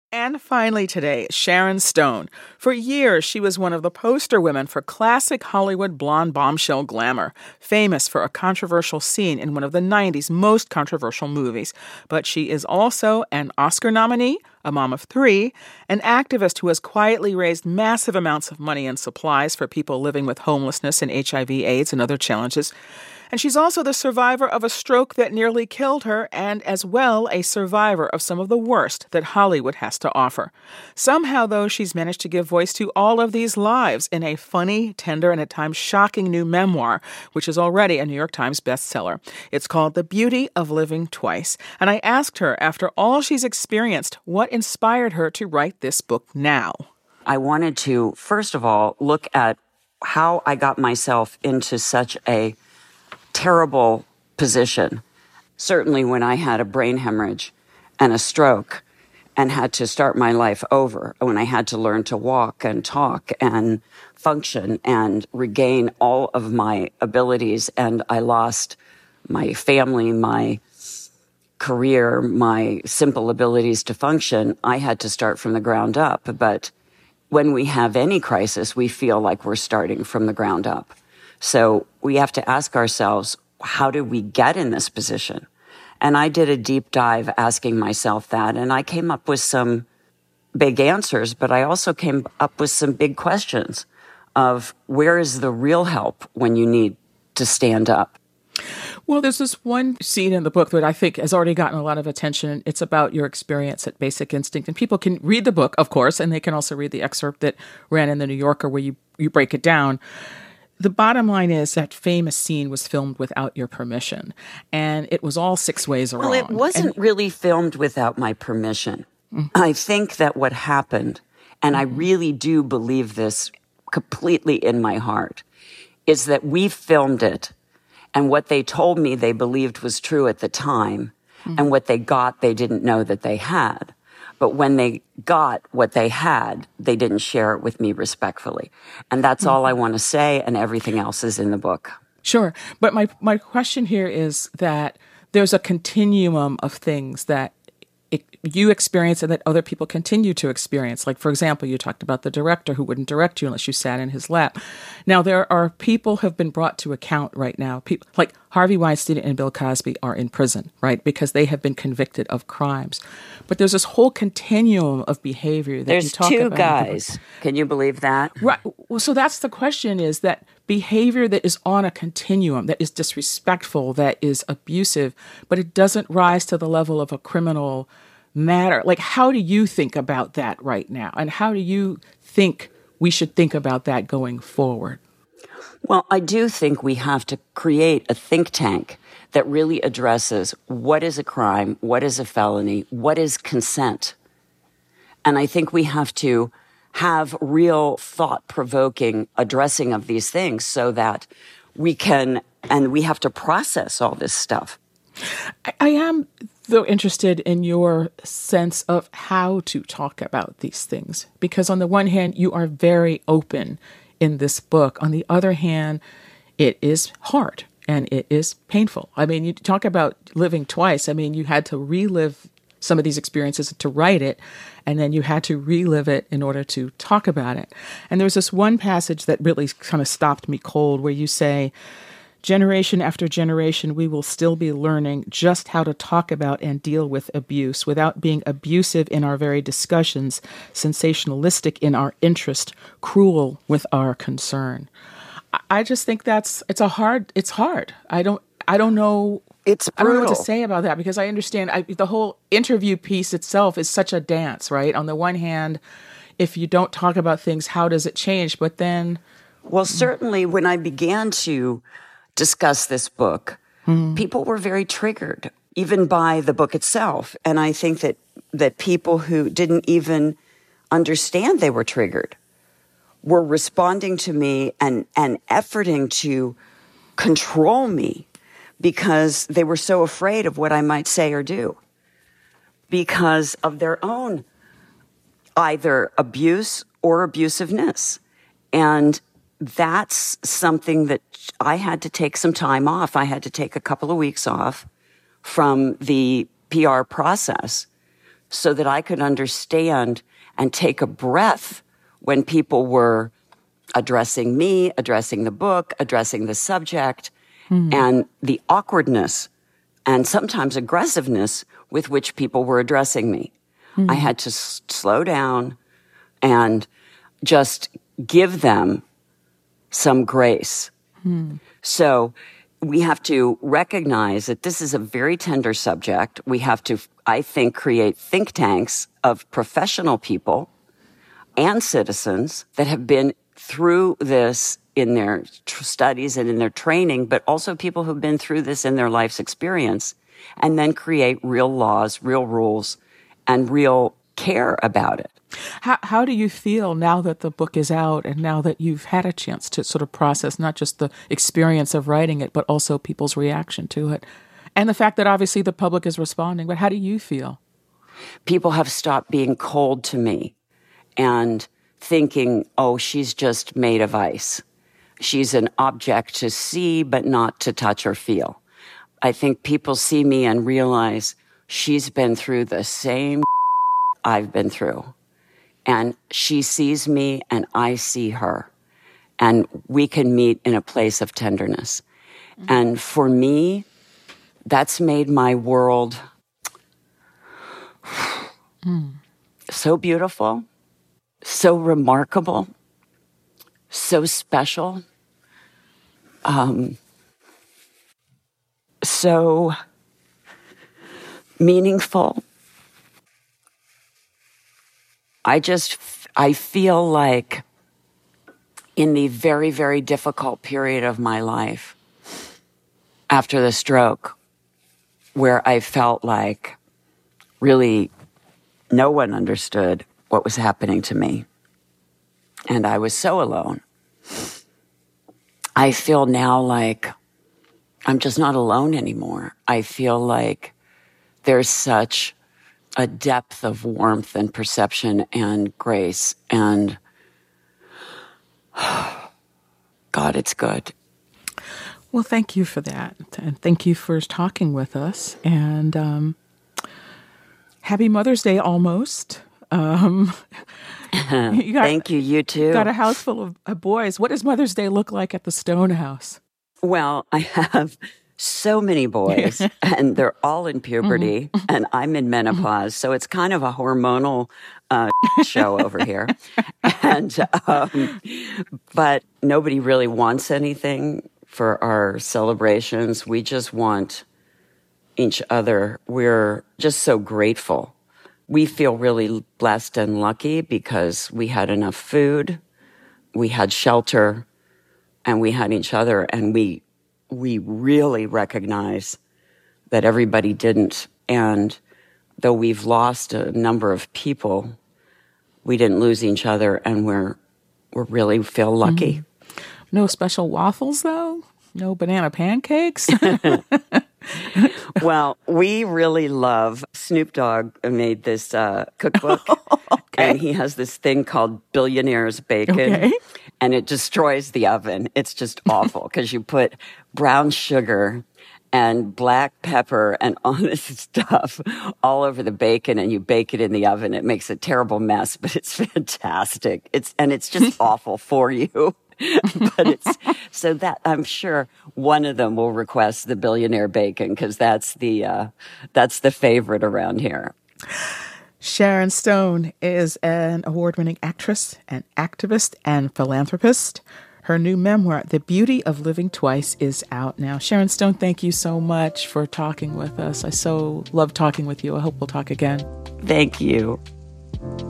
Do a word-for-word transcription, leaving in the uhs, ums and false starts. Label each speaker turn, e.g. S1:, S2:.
S1: And finally today, Sharon Stone. For years, she was one of the poster women for classic Hollywood blonde bombshell glamour, famous for a controversial scene in one of the nineties most controversial movies. But she is also an Oscar nominee, a mom of three, an activist who has quietly raised massive amounts of money and supplies for people living with homelessness and H I V AIDS and other challenges. And she's also the survivor of a stroke that nearly killed her, and as well a survivor of some of the worst that Hollywood has to offer. Somehow, though, she's managed to give voice to all of these lives in a funny, tender, and at times shocking new memoir, which is already a New York Times bestseller. It's called The Beauty of Living Twice. And I asked her, after all she's experienced, what inspired her to write this book now?
S2: I wanted to, first of all, look at how I got myself into such a terrible position. Certainly when I had a brain hemorrhage and a stroke and had to start my life over, when I had to learn to walk and talk and function and regain all of my abilities, and I lost my family, my career, my simple abilities to function, I had to start from the ground up. But when we have any crisis, we feel like we're starting from the ground up. So we have to ask ourselves, how did we get in this position? And I did a deep dive asking myself that, and I came up with some big answers, but I also came up with some big questions of where is the real help when you need to stand up?
S1: Well, there's this one scene in the book that I think has already gotten a lot of attention. It's about your experience at Basic Instinct. And people can read the book, of course, and they can also read the excerpt that ran in the New Yorker where you, you break it down. The bottom line is that famous scene was filmed without your permission, and it was all six ways around.
S2: Well, it wasn't
S1: and,
S2: really filmed without my permission. Mm-hmm. I think that what happened, and mm-hmm. I really do believe this completely in my heart, is that we filmed it, and what they told me they believed was true at the time, mm-hmm. and what they got they didn't know that they had. But when they got what they had, they didn't share it with me respectfully. And that's mm-hmm. all I want to say, and everything else is in the book.
S1: Sure. But my, my question here is that there's a continuum of things that it, you experience and that other people continue to experience. Like, for example, you talked about the director who wouldn't direct you unless you sat in his lap. Now, there are people who have been brought to account right now. People like Harvey Weinstein and Bill Cosby are in prison, right, because they have been convicted of crimes. But there's this whole continuum of behavior that
S2: there's
S1: you talk
S2: two
S1: about.
S2: There's two guys. Can you believe that?
S1: Right. Well, so that's the question, is that behavior that is on a continuum, that is disrespectful, that is abusive, but it doesn't rise to the level of a criminal matter. Like, how do you think about that right now? And how do you think we should think about that going forward?
S2: Well, I do think we have to create a think tank that really addresses what is a crime, what is a felony, what is consent. And I think we have to have real thought-provoking addressing of these things so that we can, and we have to process all this stuff.
S1: I, I am, though, interested in your sense of how to talk about these things. Because on the one hand, you are very open in this book. On the other hand, it is hard and it is painful. I mean, you talk about living twice. I mean, you had to relive some of these experiences to write it, and then you had to relive it in order to talk about it. And there's this one passage that really kind of stopped me cold where you say, generation after generation, we will still be learning just how to talk about and deal with abuse without being abusive in our very discussions, sensationalistic in our interest, cruel with our concern. I just think that's, it's a hard, it's hard. I don't, I don't know.
S2: It's brutal.
S1: I don't know what to say about that, because I understand I, the whole interview piece itself is such a dance, right? On the one hand, if you don't talk about things, how does it change? But then...
S2: Well, certainly when I began to discuss this book, mm-hmm. people were very triggered, even by the book itself. And I think that, that people who didn't even understand they were triggered were responding to me and, and efforting to control me because they were so afraid of what I might say or do because of their own either abuse or abusiveness. And that's something that I had to take some time off. I had to take a couple of weeks off from the P R process so that I could understand and take a breath when people were addressing me, addressing the book, addressing the subject, mm. and the awkwardness and sometimes aggressiveness with which people were addressing me. Mm. I had to s- slow down and just give them some grace. Mm. So we have to recognize that this is a very tender subject. We have to, I think, create think tanks of professional people and citizens that have been through this in their tr- studies and in their training, but also people who've been through this in their life's experience, and then create real laws, real rules, and real care about it.
S1: How, how do you feel now that the book is out and now that you've had a chance to sort of process not just the experience of writing it, but also people's reaction to it, and the fact that obviously the public is responding? But how do you feel?
S2: People have stopped being cold to me and thinking, oh, she's just made of ice. She's an object to see, but not to touch or feel. I think people see me and realize she's been through the same I've been through. And she sees me and I see her. And we can meet in a place of tenderness. Mm-hmm. And for me, that's made my world mm. so beautiful, so remarkable, so special, um, so meaningful. I just, I feel like in the very, very difficult period of my life after the stroke, where I felt like really no one understood what was happening to me, and I was so alone, I feel now like I'm just not alone anymore. I feel like there's such a depth of warmth and perception and grace, and God, it's good.
S1: Well, thank you for that, and thank you for talking with us, and um, happy Mother's Day almost. Um,
S2: you got, thank you, you too.
S1: Got a house full of uh, boys. What does Mother's Day look like at the Stone House?
S2: Well, I have so many boys, and they're all in puberty, mm-hmm. and I'm in menopause, so it's kind of a hormonal uh, show over here. And um, but nobody really wants anything for our celebrations. We just want each other. We're just so grateful. We feel really blessed and lucky because we had enough food, we had shelter, and we had each other, and we we really recognize that everybody didn't. And though we've lost a number of people, we didn't lose each other, and we're we really feel lucky.
S1: Mm-hmm. No special waffles, though? No banana pancakes?
S2: Well, we really love, Snoop Dogg made this uh, cookbook, okay. and he has this thing called Billionaire's Bacon, okay. and it destroys the oven. It's just awful because you put brown sugar and black pepper and all this stuff all over the bacon, and you bake it in the oven. It makes a terrible mess, but it's fantastic. It's and it's just awful for you. But it's so that I'm sure one of them will request the Billionaire Bacon because that's the uh, that's the favorite around here.
S1: Sharon Stone is an award-winning actress, an activist, and philanthropist. Her new memoir, The Beauty of Living Twice, is out now. Sharon Stone, thank you so much for talking with us. I so love talking with you. I hope we'll talk again.
S2: Thank you.